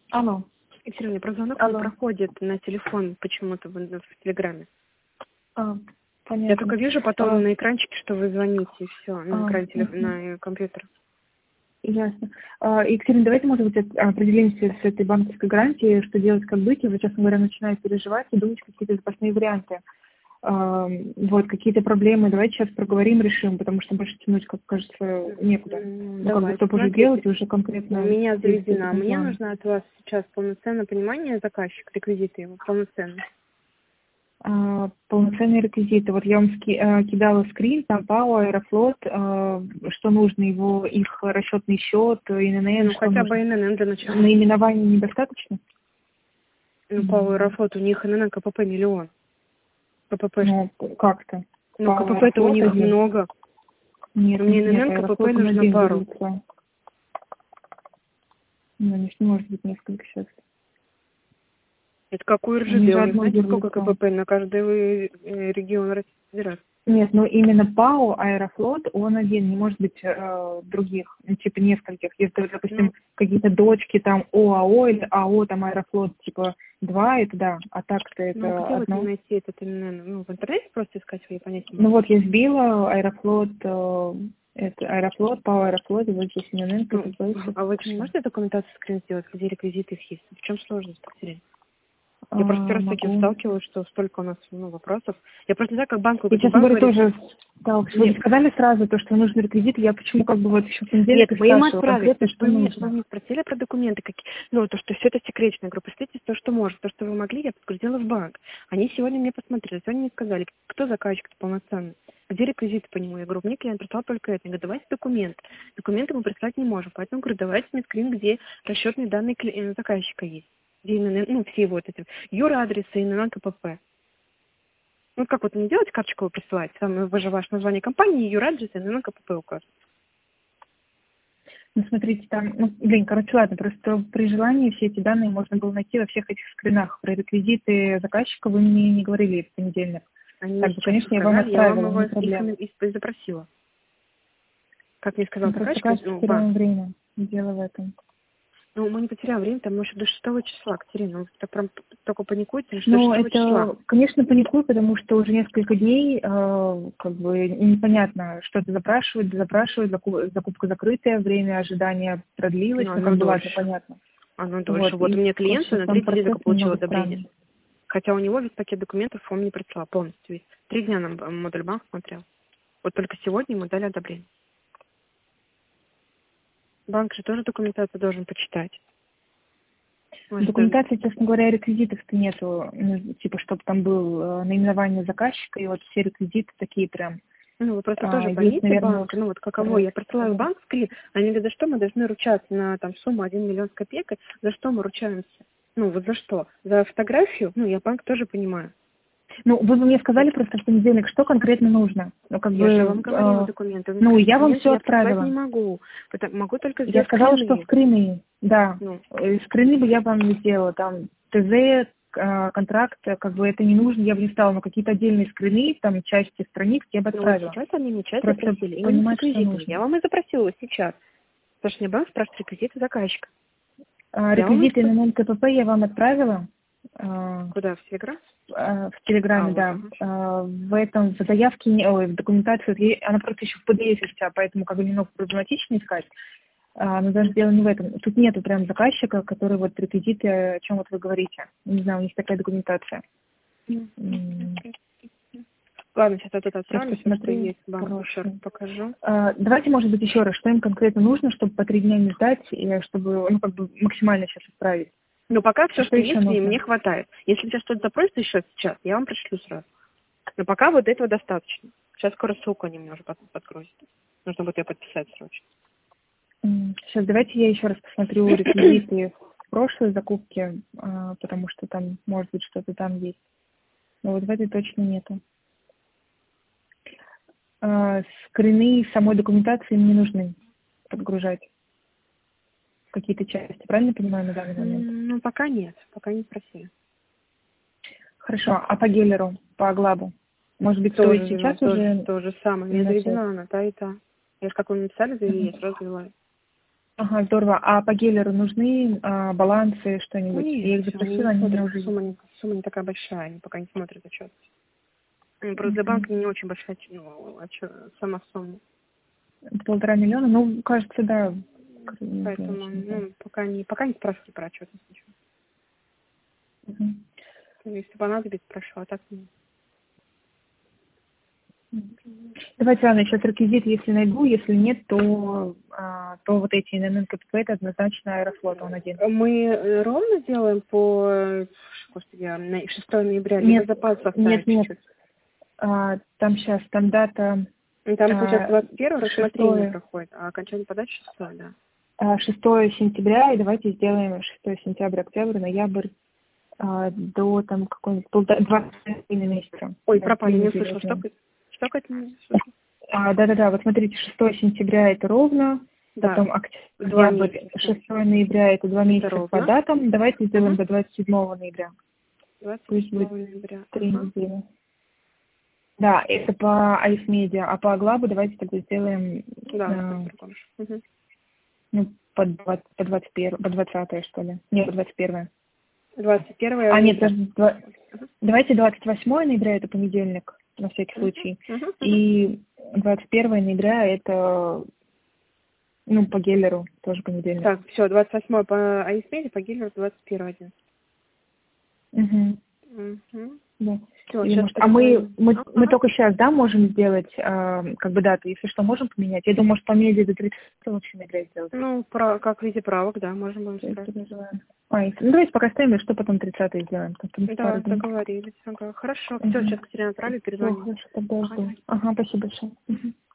Алло. Екатерина, мне про звонок не Алло. проходит на телефон почему-то в Телеграме. Понятно. Я только вижу потом на экранчике, что вы звоните, и все, на экране на компьютера. Ясно. Екатерина, давайте, может быть, определимся с этой банковской гарантией, что делать, как быть. Я, честно говоря, начинаю переживать и думать какие-то запасные варианты. Вот, какие-то проблемы. Давайте сейчас проговорим, решим, потому что больше тянуть, как кажется, некуда. Как бы кто уже делать, уже конкретно... У меня заведена. Мне нужно от вас сейчас полноценное понимание заказчика, реквизиты его, полноценно. Полноценные реквизиты. Вот я вам кидала скрин, там ПАО, Аэрофлот, что нужно, их расчетный счет, ИНН. Ну, хотя бы ИНН для начала. Наименования недостаточно? Ну, ПАО, Аэрофлот, у них ИНН, КПП миллион. КПП. Ну, как-то. Ну, КПП-то у них много. Нет, мне ИНН, КПП нужно пару. Ну, у них не может быть несколько сейчас. Это какой РЖД? У них, знаете, сколько КПП на каждый регион Российской Федерации? Нет, но именно ПАО, Аэрофлот, он один, не может быть других, ну, типа нескольких. Если, допустим, какие-то дочки, там ОАО или АО, там Аэрофлот, типа 2, это да, а так-то это ну, где одно. вот найти этот именно? Ну, в интернете просто искать, я понять не могу. Ну, вот я сбила Аэрофлот, это Аэрофлот, ПАО, Аэрофлот, и вот здесь ИНН, А вы не можете документацию скрин сделать, где реквизиты их есть? В чем сложность, Екатерина? Я просто раз с таким сталкивалась, что столько у нас вопросов. Я просто не знаю, как банк... Я, честно говоря, тоже сталкивалась. Вы сказали сразу, то, что нужны реквизиты, я почему как бы вот еще в понедельник спрашивала. Нет, мы им отправили, что нужно. Вы мне спросили про документы, какие. Ну, то, что все это секретно. Я говорю, представьте, то, что может. То, что вы могли, я подгрузила в банк. Они сегодня мне посмотрели, сегодня мне сказали, кто заказчик полноценный, где реквизиты по нему. Я говорю, мне клиент прислал только это. Я говорю, давайте документы. Документы мы прислать не можем. Поэтому говорю, давайте мне скрин, где расчетные данные заказчика есть. Где именно, ну, все вот эти юр-адресы, ИНН, КПП. Ну, как вот не делать карточку присылать, там вы же ваше название компании, юр-адрес, ИНН, КПП указывать. Ну, смотрите, там, короче, ладно, просто при желании все эти данные можно было найти во всех этих скринах. Про реквизиты заказчика вы мне не говорили в понедельник. Так, конечно, я вам отправила, не проблема. Я вам запросила. Как мне сказал заказчик, потеряем время, дело в этом. Ну, мы не потеряем время, там еще до 6 числа, Катерина. Вы прям только паникуете, что Ну, до 6 числа. Конечно, паникую, потому что уже несколько дней как бы непонятно, что это запрашивают, закупка закрытая, время ожидания продлилось, Ну, как бы ладно, понятно. Оно дольше. Вот у меня клиент на 3 дня только получил одобрение. Хотя у него весь пакет документов он мне прислал полностью весь. 3 дня нам модуль банк смотрел. Вот только сегодня ему дали одобрение. Банк же тоже документацию должен почитать. Документации, честно говоря, реквизитов-то нету, типа, чтобы там был наименование заказчика, и вот все реквизиты такие прям. Ну, вы просто тоже гоните банк, ну вот каково, я присылаю в банк скрин, они говорят, за что мы должны ручаться на там сумму 1 миллион с копейкой, за что мы ручаемся? Ну, вот за что? За фотографию? Ну, я банк тоже понимаю. Ну, вы бы мне сказали просто в понедельник, что конкретно нужно. Ну, как я же вам говорила документы. Ну, я вам все отправила. Я не могу. Могу только сделать Я сказала, что скрины, да. Ну. Скрины бы я вам не сделала. Там ТЗ, контракт, как бы это не нужно, я бы не стала. Но какие-то отдельные скрины, там части страниц я бы отправила. Ну, сейчас они мне часть просто запросили. Понимать, что нужно. Я вам и запросила сейчас. Потому что мне банк спрашивает реквизиты заказчика. Реквизиты ИНН, КПП я вам отправила. Куда? В Телеграм? В Телеграме, да. В заявке, в документации, она просто еще в PDF вся, поэтому как бы немного проблематично искать. Но даже дело не в этом. Тут нету прям заказчика, который вот реквизиты, о чем вот вы говорите. Не знаю, у них такая документация. Ладно, сейчас это отправлю, что есть банк, покажу. Давайте, может быть, еще раз, что им конкретно нужно, чтобы по 3 дня не ждать, и чтобы, ну, как бы максимально сейчас отправить. Ну, пока все, что есть, мне хватает. Если сейчас что-то запросите еще сейчас, я вам пришлю сразу. Но пока вот этого достаточно. Сейчас скоро ссылку они мне уже подгрузят. Нужно будет ее подписать срочно. Сейчас давайте я еще раз посмотрю реквизиты в прошлой закупке, потому что там, может быть, что-то там есть. Но вот в этой точно нету. Скрины самой документации мне нужны подгружать. Какие-то части, правильно понимаю на данный момент? Ну, пока нет, пока не просили. Хорошо, а по Геллеру, по Аглабу? Может быть, тоже сейчас уже... То же самое, мне заведена она, та и та. Я же, как вы написали, завели, я сразу завела. Ага, здорово. А по гелеру нужны балансы, что-нибудь? Я Нет, их всё, они запросила, не они мне смотрят, уже есть. сумма не такая большая, они пока не смотрят отчет. Просто для Мгм. банка не очень большая сама сумма. 1,5 миллиона? Ну, кажется, да. Не знаю, Поэтому, не знаю. пока не спрашивайте про отчетность ничего. Мгм. Если понадобится, спрошу, а так нет. Давайте, ладно, сейчас реквизит, если найду, если нет, то вот эти ННН КПП это однозначно Аэрофлот, он один. Мы ровно делаем господи, 6 ноября, либо Нет, запас оставить нет. чуть-чуть. Там сейчас, там дата Там сейчас 21 рассмотрение 6, проходит, а окончание подачи 6, да. 6 сентября, и давайте сделаем 6 сентября, октябрь, ноябрь, до там какой-нибудь 2,5 месяца. Ой, Да, 3 пропали, не недели услышала. возьмем. Что как не слышала? Да-да-да, вот смотрите, 6 сентября это ровно, Да, потом октябрь, 2 ноябрь, месяца. 6 ноября это 2 Это месяца по ровно. датам, давайте сделаем Угу. до 27 ноября. Пусть 27 будет ноября. 3 Ага. недели. Да, это по Айфмедиа, а по Аглабу давайте тогда сделаем Да, у нас по-другому. Угу. ну, по 21, по 20 что ли. Нет, по 21. 21 Нет, ноября. даже давайте 28 ноября, это понедельник, на всякий случай. И 21 ноября это, ну, по Геллеру, тоже понедельник. Так, все, 28 по Айсмеде, по Гиллеру 21 один. Угу. Угу. Да. Все, Или, сейчас может, мы только сейчас, да, можем сделать, как бы дату, если что, можем поменять? Я думаю, может, по медиа до 30 вообще ноября сделать. Ну, как в виде правок, да, можем Если исправить. называем. Ну, давайте пока ставим, что потом 30 сделаем. Там пару Да, дней. договорились. Ага. Хорошо, все, Угу. сейчас Катерина отправлю, Все, перезвоним. хорошо, тогда жду. Ага, спасибо большое. Мгм.